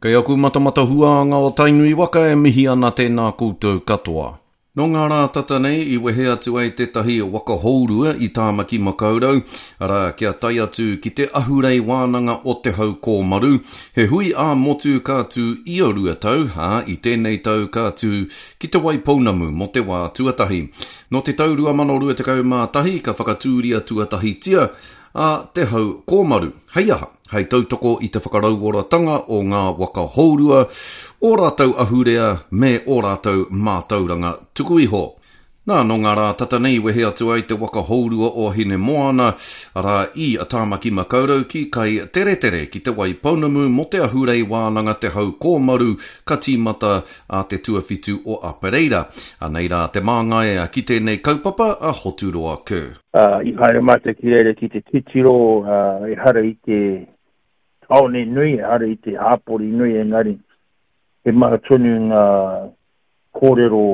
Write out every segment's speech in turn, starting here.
Kei aku mata huanga o Tainui Waka e mihi ana tēnā koutou katoa. No ngā rā tata nei I wehe atu ai tētahi waka hourua I tāmaki makaurau, ara kia tai atu ki te ahurei wānanga o te hau kōmaru, he hui a motu kātu I o rua tau, I tēnei tau kātu ki te Waipounamu mo te wā tuatahi. No te tau 2021 ka whakatūria tuatahi tia, a te hau kōmaru, hei aha, hei tautoko I te whakarauoratanga o ngā waka hourua, o rātau ahurea me o rātau mātauranga tuku iho. Nā, no ngā rā tata nei wehe atu ai te waka hourua o Hine Moana, ara I a tāmaki makaurau ki kai tere ki te Waipounamu mo te ahurei wānanga te hau kōmaru ka tīmata a te tuawhitu o Apereira. Anei rā te māngai a ki tēnei kaupapa a Hoturoa Kē. I haere mate ki reire ki te titiro, I hara I te taone nui, hara I te hāpori nui engari. He maha tonu ngā kōrero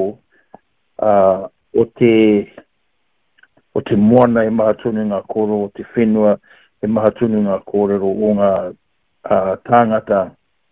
o te moana, he maha tonu ngā kōrero o te whenua, he maha tonu ngā kōrero o ngā tāngata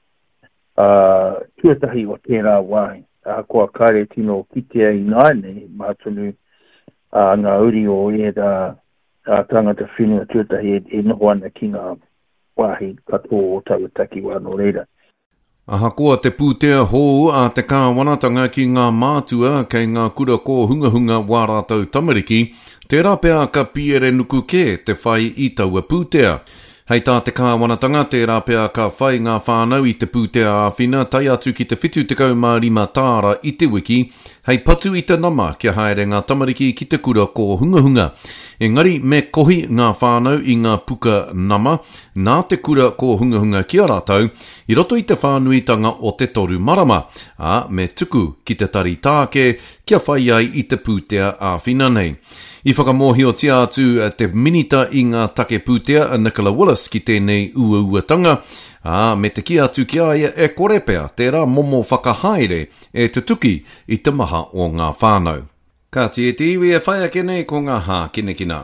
tuatahi o tērā wāhi. Koa kāre tino kitea I nāne, he maha tonu ngā uri o tāngata whenua tuatahi e noho ana ki ngā wāhi katoa o tauataki wāno reira. Aha koa te pūtea hou a te kāwanatanga ki ngā mātua kei ngā kura ko hunga wā rātau tamariki, tērā pēā ka piere nuku ke te whai I taua pūtea. Hei tā te kāwanatanga tērā pēā ka whai ngā whānau I te pūtea āwhina tai atu ki te 75 tāra I te wiki, hei patu I te nama kia haere ngā tamariki ki te kura ko hunga. Engari me kohi ngā whānau I ngā puka nama, nā te kura ko hunga kia rātau, I roto I te whānuitanga o te toru marama, me tuku ki te tari tāke kia whai ai I te pūtea āwhina nei. I whakamohio tia atu te minita I ngā take pūtea a Nicola Willis ki tēnei uatanga, me te ki atu ki ai e korepea tērā momo whakahaere e te tuki I te maha o ngā whānau. Ka tieti iwi e whai ake nei ko ngā hā kinekina.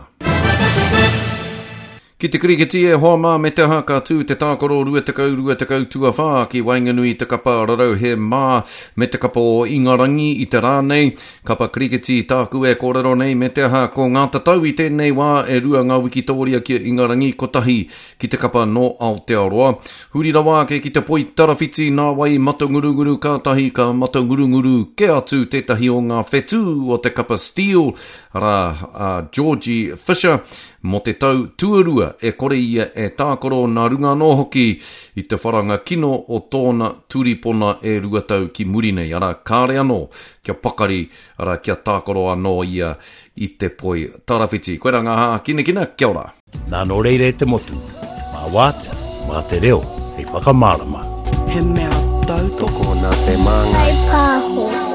Ki te kriketi e hoa mā me te haka tū te tākoro rua tekau tua whā ki Wainganui te kapa rarau he mā me te kapa o Ingarangi I te rānei. Kapa kriketi tāku e kōrero nei me te haka ko ngā tatau I tēnei wā e rua ngā wikitoria ki Ingarangi kotahi ki te kapa no Aotearoa. Hurira wā ke ki te poi tarawhiti nā wai matangurunguru kātahi ka matangurunguru ke atu tētahi o ngā whetū o te kapa Steel ara Georgie Fisher. Mo te tau tuarua e kore ia e tākoro nā runga no hoki I te wharanga kino o tōna turipona e ruatau ki Murinei. Ara kāre anō kia pakari, ara kia tākoro anō ia I te poi tarawhiti. Koe rā ngā hā kinekina, kia ora. Nā no reire te motu, mā wātea, mā te reo, hei whakamārama. He mea tau toko nā te māngai. Hei pāho.